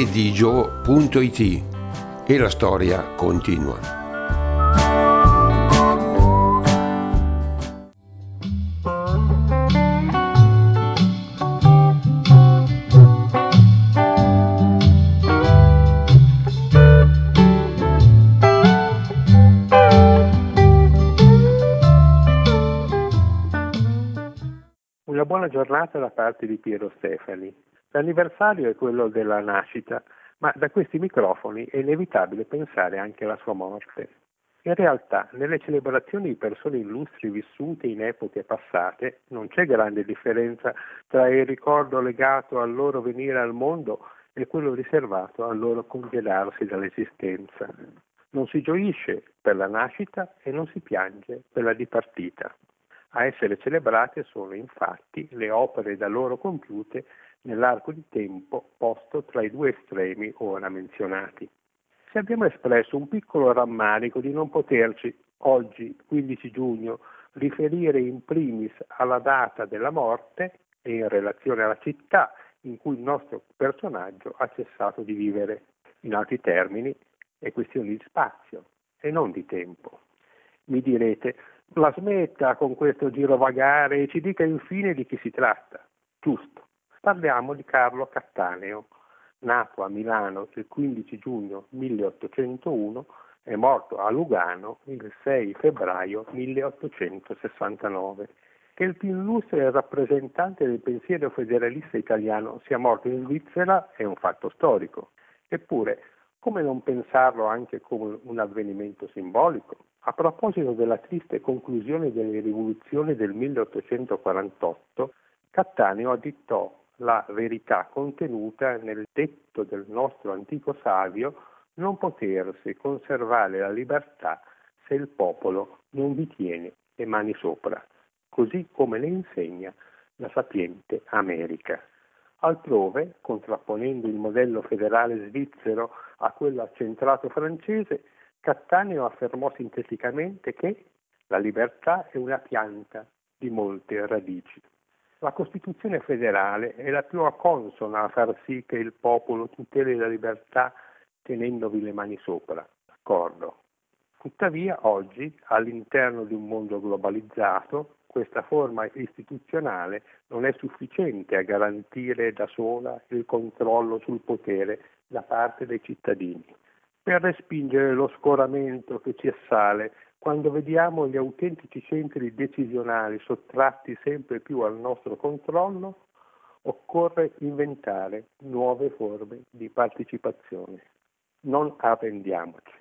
redigio.it e la storia continua. Una buona giornata da parte di Piero Stefani. L'anniversario è quello della nascita, ma da questi microfoni è inevitabile pensare anche alla sua morte. In realtà, nelle celebrazioni di persone illustri vissute in epoche passate, non c'è grande differenza tra il ricordo legato al loro venire al mondo e quello riservato al loro congedarsi dall'esistenza. Non si gioisce per la nascita e non si piange per la dipartita. A essere celebrate sono infatti le opere da loro compiute nell'arco di tempo posto tra i due estremi ora menzionati. Se abbiamo espresso un piccolo rammarico di non poterci oggi, 15 giugno, riferire in primis alla data della morte e in relazione alla città in cui il nostro personaggio ha cessato di vivere, in altri termini è questione di spazio e non di tempo. Mi direte, la smetta con questo girovagare e ci dica infine di chi si tratta. Giusto, parliamo di Carlo Cattaneo, nato a Milano il 15 giugno 1801 e morto a Lugano il 6 febbraio 1869. Che il più illustre rappresentante del pensiero federalista italiano sia morto in Svizzera è un fatto storico. Eppure, come non pensarlo anche come un avvenimento simbolico? A proposito della triste conclusione delle rivoluzioni del 1848, Cattaneo addittò la verità contenuta nel detto del nostro antico savio: non potersi conservare la libertà se il popolo non vi tiene le mani sopra, così come le insegna la sapiente America. Altrove, contrapponendo il modello federale svizzero a quello accentrato francese, Cattaneo affermò sinteticamente che la libertà è una pianta di molte radici. La Costituzione federale è la più consona a far sì che il popolo tuteli la libertà tenendovi le mani sopra, d'accordo? Tuttavia, oggi, all'interno di un mondo globalizzato, questa forma istituzionale non è sufficiente a garantire da sola il controllo sul potere da parte dei cittadini. Per respingere lo scoramento che ci assale quando vediamo gli autentici centri decisionali sottratti sempre più al nostro controllo, occorre inventare nuove forme di partecipazione. Non arrendiamoci.